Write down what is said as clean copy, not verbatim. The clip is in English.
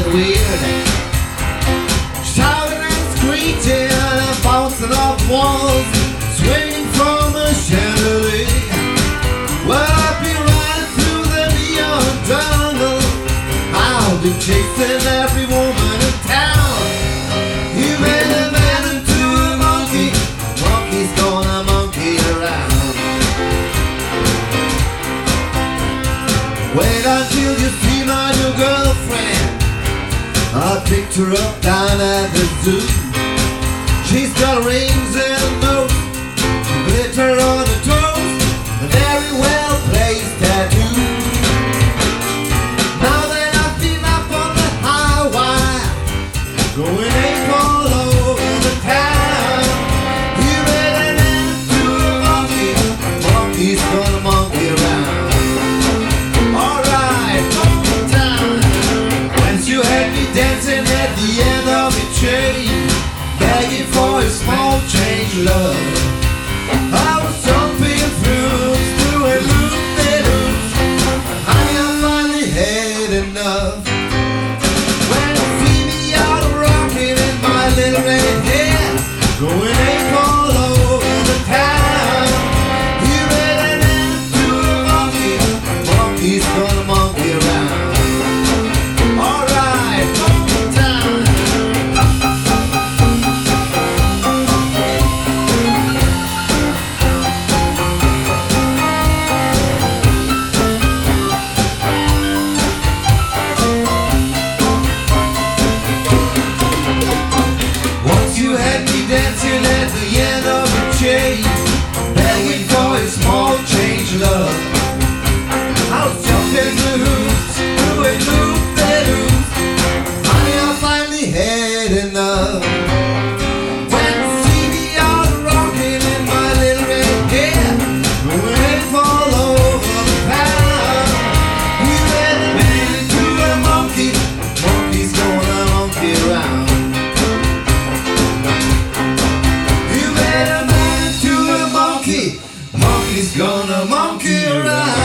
weird, shouting and screeching and bouncing off walls, swinging from a chandelier. Well, I've been riding through the neon jungle, I've been chasing every woman in town. You made a man into a monkey, monkey's gonna monkey around. Wait until you see my new girlfriend, I picked her up down at the zoo. She's got rings and nose, glitter on her toes, a very well-placed tattoo. Now that I've been up on the high wire, going ape all over the town, you made an end to a monkey, monkey's gonna monkey around. Alright, monkey time. Once you had me dancing at the end of a chain, begging for a small change, love. I was jumping through a loop-de-loops. Honey, I finally had enough. When you see me out rocking in my little red hair, going ape all over the town, you made an end to a monkey, monkey's gonna monkey around. Alright, monkey time. Once you had me dancing at the end of a chain, begging for a small change, love. I was jumping the hoops, through a loop-de-loops. Honey, I finally had enough. When you see me out rocking in my little red hair, going ape all over the town, you made a man into a monkey, monkey's gonna monkey around. You made a man into a monkey, monkey's gonna monkey around.